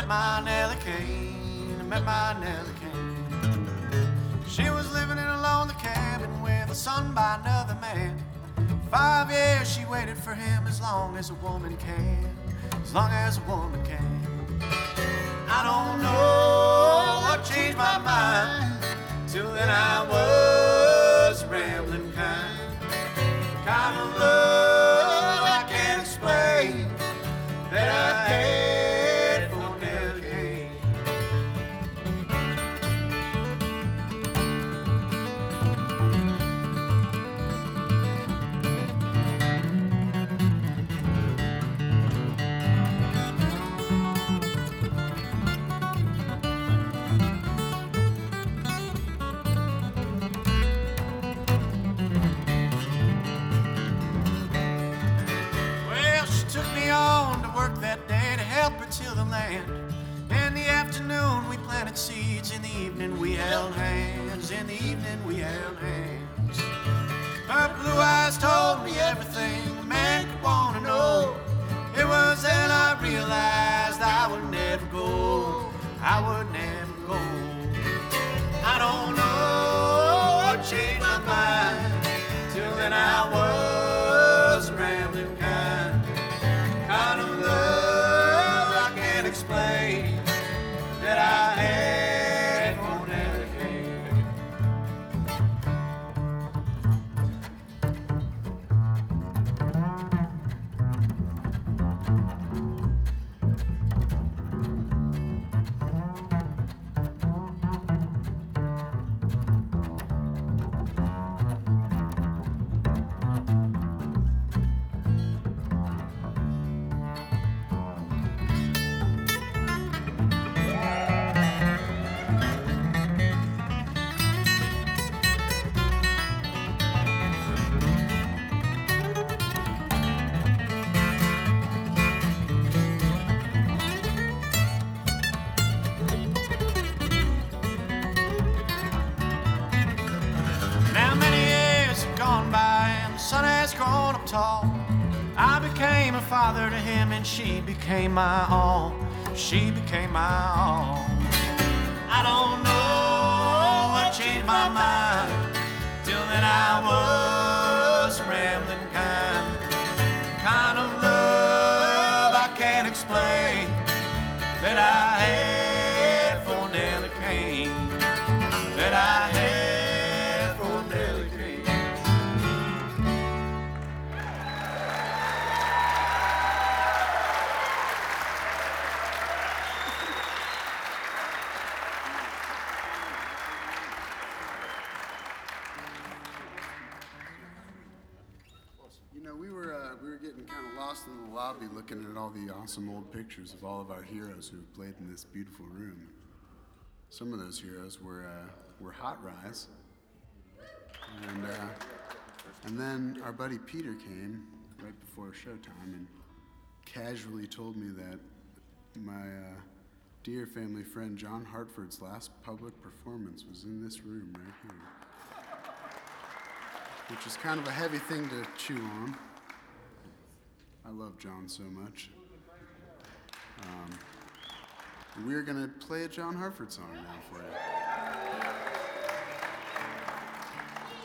my Nellie Kane, I met my Nellie Kane. She was living in a lonely cabin with a son by another man. 5 years she waited for him as long as a woman can, as long as a woman can. I don't know what changed my mind, till then I was rambling kind of love I can't explain that I had for Nellie Kane. On to work that day to help her till the land. In the afternoon we planted seeds, in the evening we held hands, in the evening we held hands. Her blue eyes told me everything a man could want to know. It was then I realized I would never go, I would never go. I don't know what changed my mind, till then I was rambling kind of love I can't explain that I had for Nellie Kane. Son has grown up tall. I became a father to him and she became my all. She became my all. I don't know what changed my mind, till then I was rambling kind of love I can't explain that I had for Nellie Kane, that I had for Nellie Kane. You know, we were getting kind of lost in the lobby looking at all the awesome old pictures of all of our heroes who have played in this beautiful room. Some of those heroes were Hot Rise. And then our buddy Peter came right before showtime and casually told me that my dear family friend John Hartford's last public performance was in this room right here. Which is kind of a heavy thing to chew on. I love John so much. We're gonna play a John Hartford song now for you.